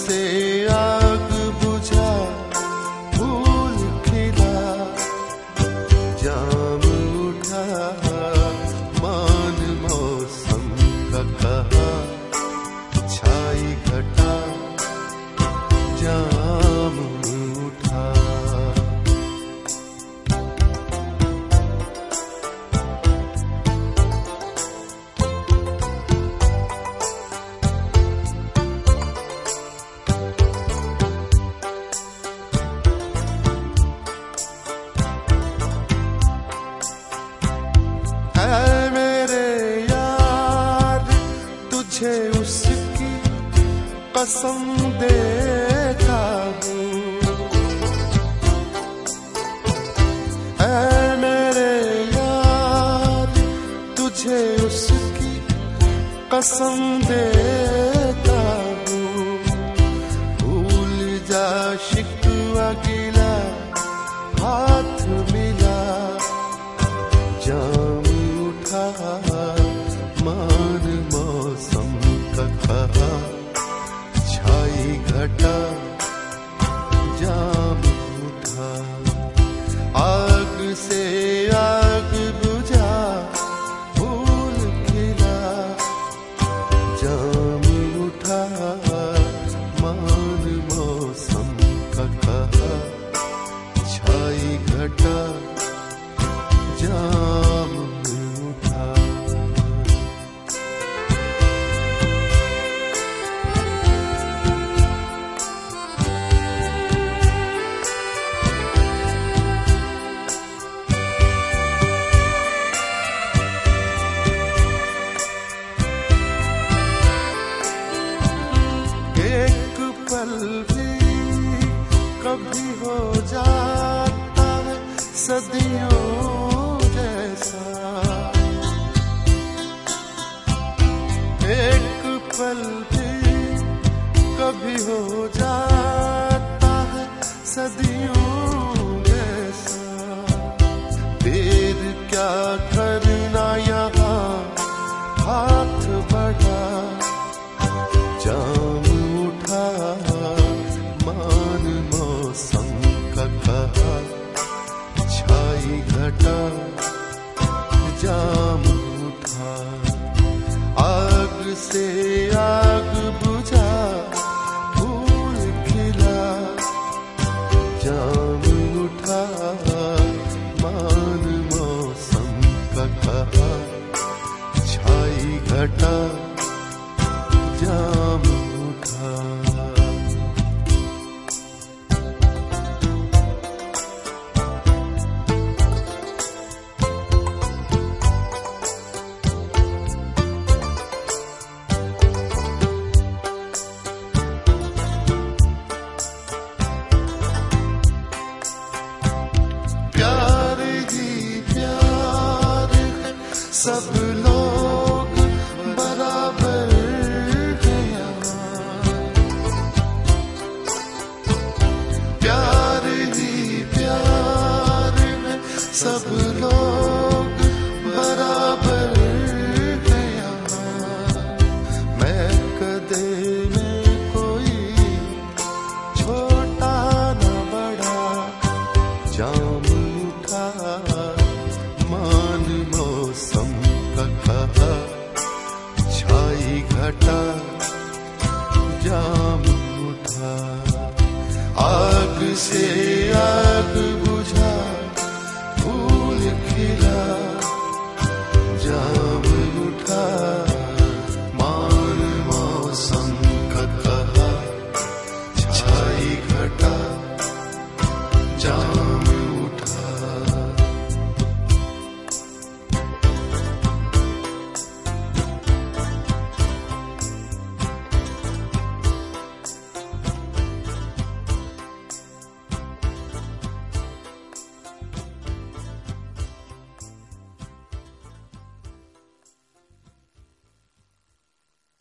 से आग बुझा, फूल खिला, जाम उठा, मान मौसम का कहा, छाई घटा, जाम उठा। मेरे यार तुझे उसकी कसम देता हूँ, मेरे यार तुझे उसकी कसम देता हूँ। भूल जा शिकवा गिला, हाथ मिला, जाम उठा, मान मौसम का कहा, छाई घटा, जाम उठा। आग से आग बुझा, फूल खिला, जाम उठा, मान मौसम का कहा, छाई घटा, जाम उठा। एक पल भी कभी हो जाता है सदियों जैसा, एक पल भी कभी हो जाता है सदियों जैसा। देर क्या करना यहाँ, हाथ बढ़ा, जाम उठा, मान मौसम का कहा, छाई घटा, जाम उठा। आग से आग बुझा, फूल खिला, जाम उठा, मान मौसम का कहा, छाई घटा, जाम उठा। प्यार ही प्यार है, सब लोग बराबर हैं यहाँ। प्यार ही प्यार है, सब लोग बराबर हैं यहाँ। मैं कदे में कोई छोटा न बड़ा, जाम उठा, मान मौसम का कहा, छाई घटा, जाम उठा। आग से आग